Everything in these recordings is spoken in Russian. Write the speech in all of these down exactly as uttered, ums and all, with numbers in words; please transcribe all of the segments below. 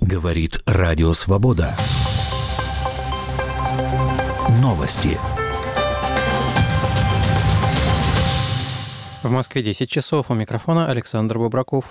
Говорит Радио Свобода. Новости. В Москве десять часов. У микрофона Александр Бобраков.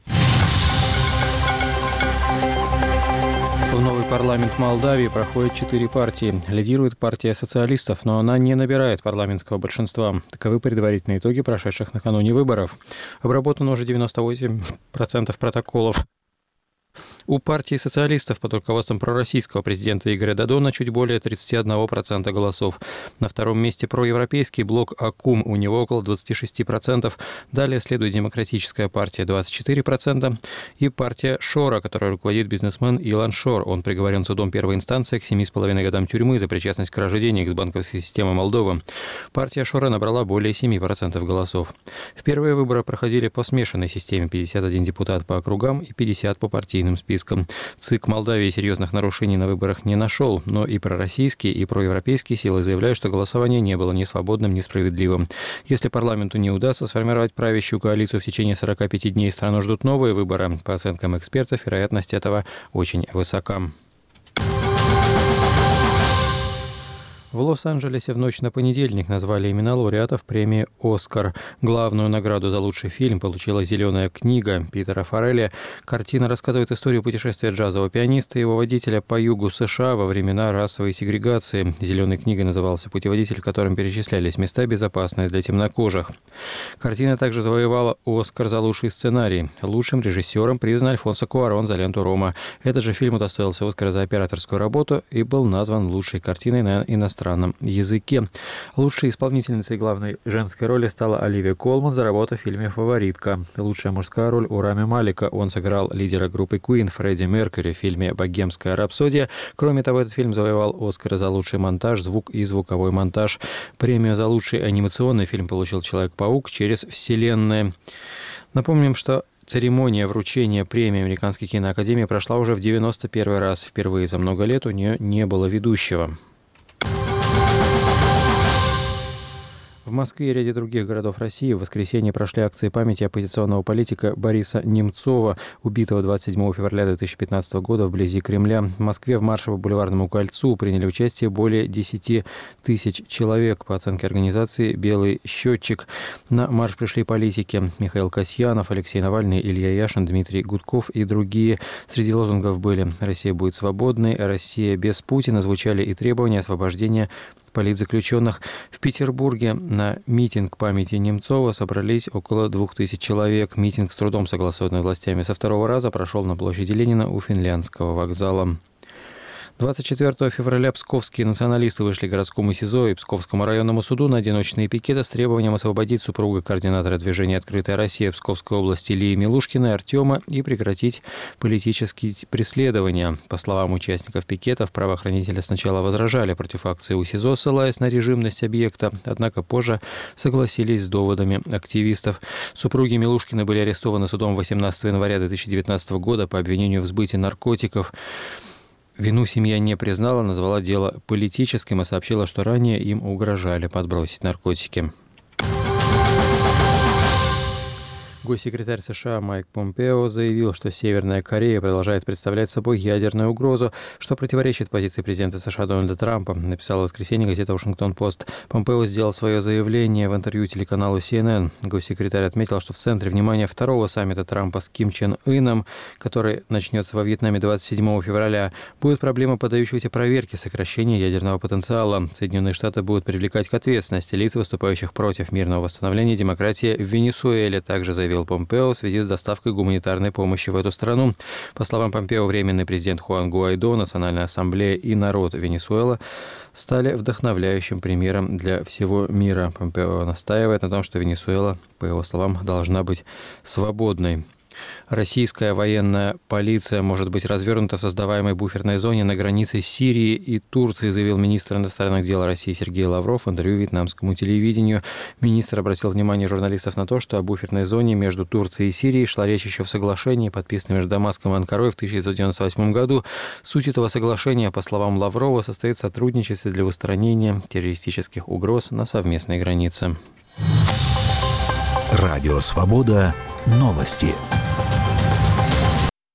В новый парламент Молдавии проходят четыре партии. Лидирует партия социалистов, но она не набирает парламентского большинства. Таковы предварительные итоги прошедших накануне выборов. Обработано уже девяносто восемь процентов протоколов. У партии социалистов под руководством пророссийского президента Игоря Додона чуть более тридцать один процент голосов. На втором месте проевропейский блок АКУМ, у него около двадцать шесть процентов. Далее следует Демократическая партия двадцать четыре процента и партия Шора, которой руководит бизнесмен Илон Шор. Он приговорен судом первой инстанции к семи с половиной годам тюрьмы за причастность к краже денег с банковской системы Молдовы. Партия Шора набрала более семь процентов голосов. В первые выборы проходили по смешанной системе: пятьдесят один депутат по округам и пятьдесят по партийным спискам. ЦИК Молдавии серьезных нарушений на выборах не нашел, но и пророссийские, и проевропейские силы заявляют, что голосование не было ни свободным, ни справедливым. Если парламенту не удастся сформировать правящую коалицию в течение сорока пяти дней, страну ждут новые выборы. По оценкам экспертов, вероятность этого очень высока. В Лос-Анджелесе в ночь на понедельник назвали имена лауреатов премии «Оскар». Главную награду за лучший фильм получила «Зеленая книга» Питера Фаррелли. Картина рассказывает историю путешествия джазового пианиста и его водителя по югу США во времена расовой сегрегации. «Зеленой книгой» назывался путеводитель, в котором перечислялись места, безопасные для темнокожих. Картина также завоевала «Оскар» за лучший сценарий. Лучшим режиссером признан Альфонсо Куарон за «Ленту Рома». Этот же фильм удостоился «Оскара» за операторскую работу и был назван лучшей картиной на иностранном языке. Лучшей исполнительницей главной женской роли стала Оливия Колман за работу в фильме «Фаворитка». Лучшая мужская роль у Рами Малика. Он сыграл лидера группы Queen Фредди Меркьюри в фильме «Богемская рапсодия». Кроме того, этот фильм завоевал «Оскар» за лучший монтаж, звук и звуковой монтаж. Премию за лучший анимационный фильм получил «Человек-паук. Через вселенные». Напомним, что церемония вручения премии Американской киноакадемии прошла уже в девяносто первый раз. Впервые за много лет у нее не было ведущего. В Москве и ряде других городов России в воскресенье прошли акции памяти оппозиционного политика Бориса Немцова, убитого двадцать седьмого февраля две тысячи пятнадцатого года вблизи Кремля. В Москве в марше по Бульварному кольцу приняли участие более десяти тысяч человек, по оценке организации «Белый счетчик». На марш пришли политики: Михаил Касьянов, Алексей Навальный, Илья Яшин, Дмитрий Гудков и другие. Среди лозунгов были «Россия будет свободной», «Россия без Путина», звучали и требования освобождения политзаключенных. В Петербурге на митинг памяти Немцова собрались около двух тысяч человек. Митинг, с трудом согласованный властями, со второго раза прошел на площади Ленина у Финляндского вокзала. двадцать четвёртого февраля псковские националисты вышли к городскому СИЗО и Псковскому районному суду на одиночные пикеты с требованием освободить супруга координатора движения «Открытая Россия» Псковской области Лии Милушкиной Артема и прекратить политические преследования. По словам участников пикетов, правоохранители сначала возражали против акции у СИЗО, ссылаясь на режимность объекта, однако позже согласились с доводами активистов. Супруги Милушкины были арестованы судом восемнадцатого января две тысячи девятнадцатого года по обвинению в сбытии наркотиков. Вину семья не признала, назвала дело политическим и сообщила, что ранее им угрожали подбросить наркотики. Госсекретарь США Майк Помпео заявил, что Северная Корея продолжает представлять собой ядерную угрозу, что противоречит позиции президента США Дональда Трампа, написала в воскресенье газета «Вашингтон-Пост». Помпео сделал свое заявление в интервью телеканалу си эн эн. Госсекретарь отметил, что в центре внимания второго саммита Трампа с Ким Чен Ыном, который начнется во Вьетнаме двадцать седьмого февраля, будет проблема подающейся проверки сокращения ядерного потенциала. Соединенные Штаты будут привлекать к ответственности лиц, выступающих против мирного восстановления демократии в Венесуэле, также заявил Помпео в связи с доставкой гуманитарной помощи в эту страну. По словам Помпео, временный президент Хуан Гуайдо, Национальная ассамблея и народ Венесуэлы стали вдохновляющим примером для всего мира. Помпео настаивает на том, что Венесуэла, по его словам, должна быть свободной. Российская военная полиция может быть развернута в создаваемой буферной зоне на границе Сирии и Турции, заявил министр иностранных дел России Сергей Лавров в интервью вьетнамскому телевидению. Министр обратил внимание журналистов на то, что о буферной зоне между Турцией и Сирией шла речь еще в соглашении, подписанном между Дамаском и Анкарой в тысяча девятьсот девяносто восьмом году. Суть этого соглашения, по словам Лаврова, состоит в сотрудничестве для устранения террористических угроз на совместной границе. Радио «Свобода». Новости.